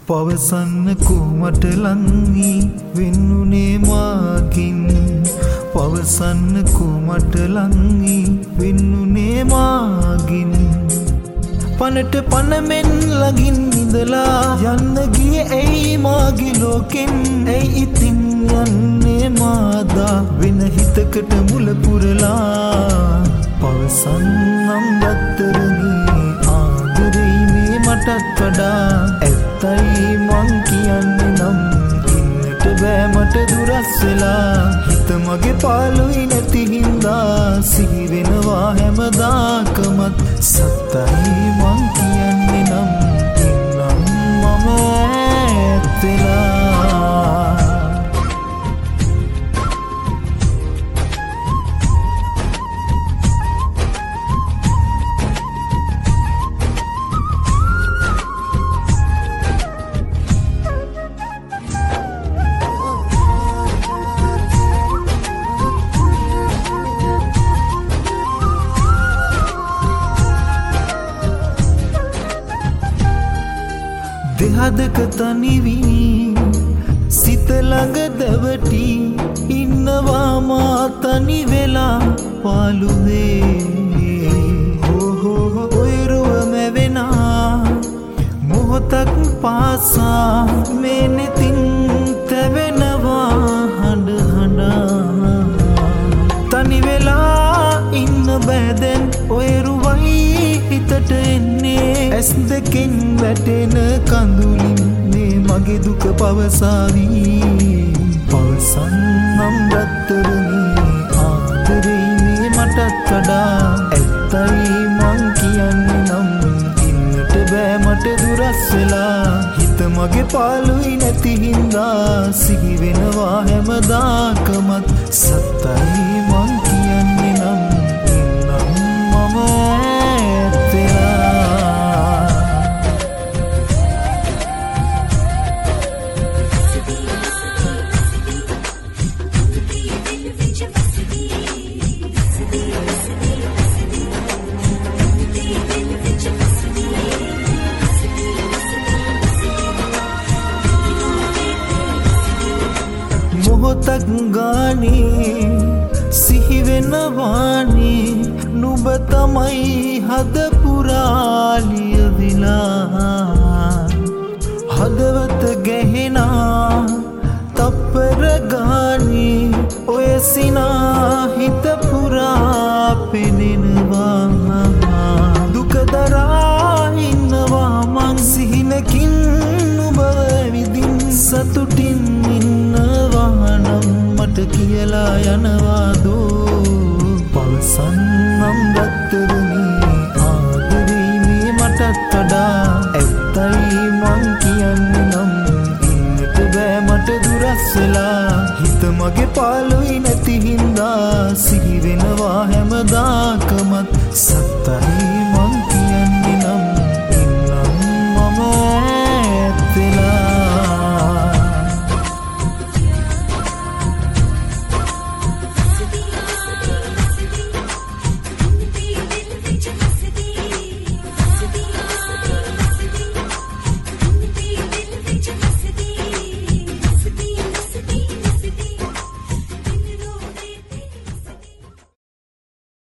පවසන්න කොමට ලංවි වෙන්නුනේ මාගින් පවසන්න කොමට ලංවි වෙන්නුනේ මාගින් පනට පනමෙන් ලගින් ඉඳලා යන්න ගියේ ඇයි මාගේ ලෝකෙන් ඇයි ඉතින් යන්නේ මාදා වෙන හිතකට මුල පුරලා පවසන්නම් දත්තරනේ ආදරෙයි මේ මටත් වඩා ඇත්තයි මං කියන්නේ නම් ඉන්නට බෑ මට දුරස් වෙලා හිත මගේ පාළුයි නැති හින්දා සිහි වෙනවා හැමදාකමත් සත්තයි මං කියන්නේ නම් ඉන්නම් මම ඇත්තලා දෙහදක තනිවී සිත ළඟ දැවටි ඉන්නවා මා තනි වෙලා පාළුවේ ඔය රුව මැවෙනා මොහොතක් පාසා මේ නෙතින් තැවෙනවා හඬ හඬා තනි වෙලා ඉන්න බෑදැන් ඔය රුවයි හිතට එන්නේ ඇස් දෙකෙන් වැටෙන කඳුලින් මේ මගේ දුක පවසාවී පවසන්නම් රත්තරනේ ආදරෙයි මේ මටත් වඩා ඇත්තයි මං කියන්නේ නම් ඉන්නට බෑ මට දුරස් වෙලා හිත මගේ පාළුයි නැති හින්දා සිහි වෙනවා හැමදාකමත් සත්තයි මං කියන්නේ නම් ඉන්නම් මම මොහොතක් ගානේ සිහි වෙනවානේ නුඹ තමයි හද පුරාලිය විලා හදවත ගැහෙනා තප්පර ගානේ ඔය සිනා හිත පුරා පෙනෙනවා දුක දරා ඉන්නවා මං සිහිනකින් නුඹ විදින් සතුටින් මට කියලා යනවාදෝ පවසන්නම් දත්තරනේ ආදරෙයි මේ මටත් වඩා ඇත්තයි මං කියන්නේ නම් ඉන්නට බෑ මට දුරස් වෙලා හිත මගේ පාළුයි නැති හින්දා සිහි වෙනවා හැමදාකමත් සත්තයි